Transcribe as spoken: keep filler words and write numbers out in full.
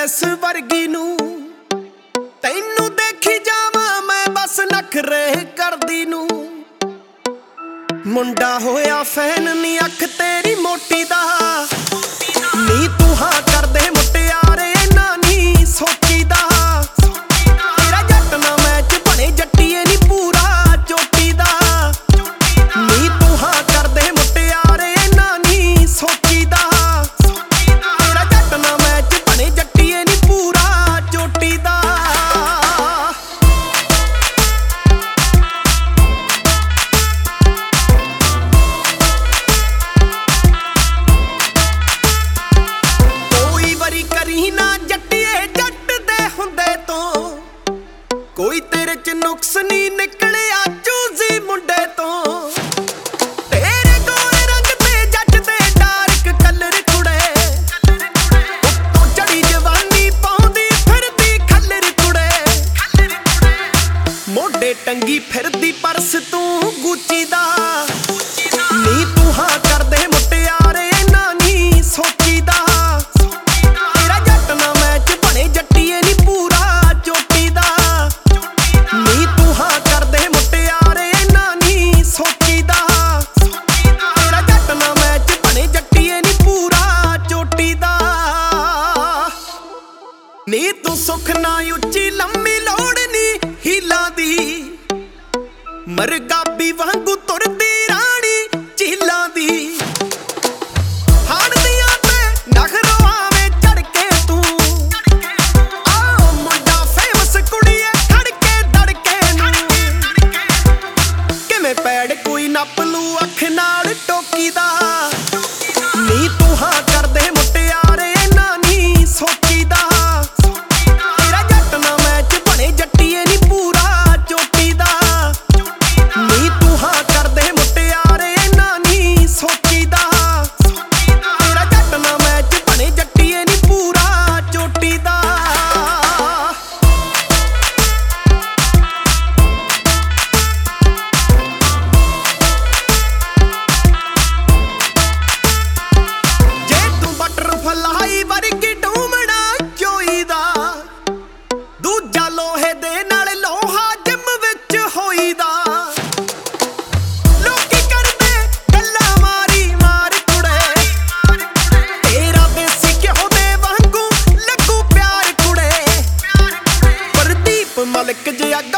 Palace ਵਰਗੀ ਨੂੰ ਤੈਨੂੰ ਦੇਖੀ ਜਾਵਾਂ ਮੈਂ ਬਸ ਨਖਰੇ ਕਰਦੀ ਨੂੰ। ਮੁੰਡਾ ਹੋਇਆ ਫੈਨ ਨੀ ਅੱਖ ਤੇਰੀ ਮੋਟੀ ਦਾ ਨੀ ਤੂੰ ਹਾਂ ਕਰਦੇ ਮੁਟਿਆਰੇ ਨਾ ਨੀ ਸੋਚੀਦਾ। ਤੇਰਾ ਜੱਟ ਨਾ ਮੈਚ ਬਣੇ ਜੱਟੀਏ ਨੀ ਪੂਰਾ ਚੋਟੀ ਦਾ ਨੀ ਤੂੰ ਹਾਂ ਕਰਦੇ ਮੁਟਿਆਰੇ ਨਾ ਨੀ ਸੋਚੀਦਾ। ਤੇਰਾ ਜੱਟ ਨਾ ਮੈਚ ਬਣੇ ਜੱਟੀਏ ਨੀ ਪੂਰਾ ਚੋਟੀ ਦਾ। ਕਰੀ ਨਾ ਜੱਟੀਏ ਜੱਟ ਦੇ ਹੁੰਦੇ ਤੋਂ ਕੋਈ ਤੇਰੇ ਚ ਨੁਕਸ ਨਹੀਂ ਨਿਕਲਿਆ ਚੂਜ਼ੀ ਮੁੰਡੇ ਤੋਂ। ਤੇਰੇ ਗੋਰੇ ਰੰਗ ਤੇ ਜੱਟ ਤੇ ਡਾਰਕ ਕਲਰ ਕੁੜੇ ਉੱਤੋਂ ਚੜੀ ਜਵਾਨੀ ਪਾਉਂਦੀ ਫਿਰਦੀ ਖੱਲਰ ਕੁੜੇ। ਮੋਢੇ ਟੰਗੀ ਫਿਰਦੀ ਪਰਸ ਤੂੰ ਗੁੱਚੀ ਦਾ ਨੀ ਤੂੰ ਹਾਂ ਕਰਦੇ ਮੁਟਿਆਰੇ ਨਾ ਨੀ ਸੋਚੀਦਾ। ਨੀ ਤੂੰ ਸੁੱਖ ਨਾ ਉੱਚੀ ਲੰਮੀ ਲੋੜ ਨੀ ਹੀਲਾਂ ਦੀ ਮਰਗਾਬੀ ਵਾਂਗੂ ਤੁਰਦੀ ਰਾਣੀ ਝੀਲਾਂ ਦੀ। ਹਾੜਦੀਆਂ ਤੇ ਨਖਰੋਂ ਆਵੇਂ ਚੜ ਕੇ ਤੂੰ ਆ ਮੁੰਡਾ ਫੇਮਸ ਕੁੜੀਏ ਖੜ ਕੇ ਦੜਕੇ ਨੂੰ। ਕਿਵੇਂ ਪੈੜ ਕੋਈ ਨੱਪ ਲੂ ਅੱਖ ਨਾਲ ਟੋਕੀ ਦਾ ਨੀ ਤੂੰ ਹਾਂ ਕਰਦੇ ਮੁਟਿਆਰੇ ਨਾ ਨੀ ਸੋਚੀਦਾ। ਮਲਕ ਜੇ ਅੱਗ